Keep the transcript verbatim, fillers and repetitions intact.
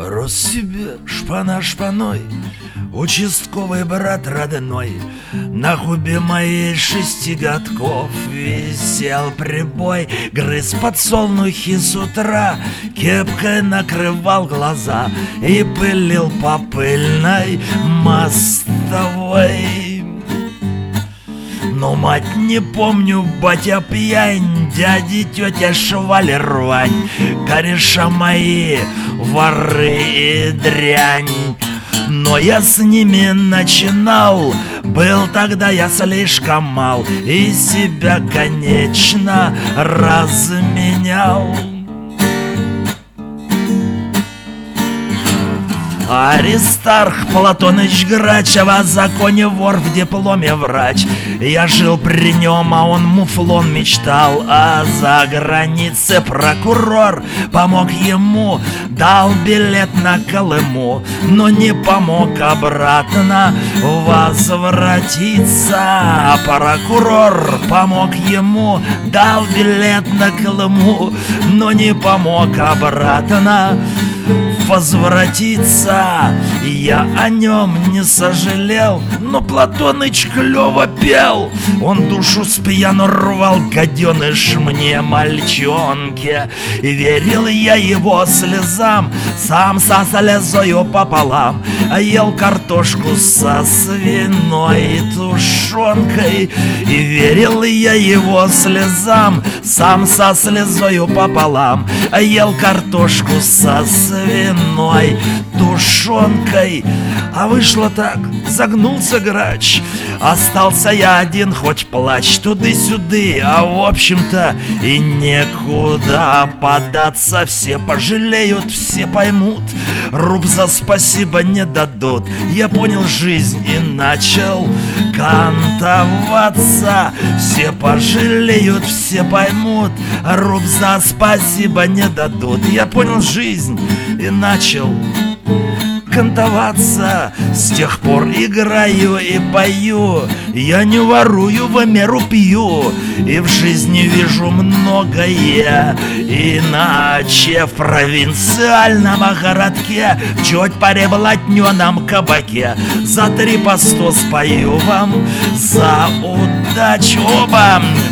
Рос себе шпана шпаной, участковый брат родной. На губе моей шести годков висел прибой, грыз подсолнухи с утра, кепкой накрывал глаза и пылил по пыльной мостовой. Но мать не помню, батя пьянь, дяди, тетя швали рвань, кореша мои воры и дрянь. Но я с ними начинал, был тогда я слишком мал и себя, конечно, разменял. Аристарх Платоныч Грач, а в законе вор, в дипломе врач. Я жил при нем, а он муфлон мечтал, а за границей прокурор помог ему, дал билет на Колыму, но не помог обратно возвратиться. Прокурор помог ему, дал билет на Колыму, но не помог обратно возвратиться. Я о нем не сожалел, но Платоныч клёво пел. Он душу с пьяну рвал, гаденыш мне, мальчонке. И верил я его слезам, сам со слезою пополам ел картошку со свиной тушенкой. И верил я его слезам, сам со слезою пополам ел картошку со свиной тушенкой. А вышло так, загнулся грач, остался я один, хоть плачь туды-сюды, а в общем-то и некуда податься. Все пожалеют, все поймут, руб за спасибо не дадут. Я понял жизнь и начал кантоваться. Все пожалеют, все поймут, руб за спасибо не дадут. Я понял жизнь и начал кантоваться. С тех пор играю и пою, я не ворую, в меру пью, и в жизни вижу многое иначе. В провинциальном городке, чуть переблатненном кабаке, за три по сто спою вам за удачу вам.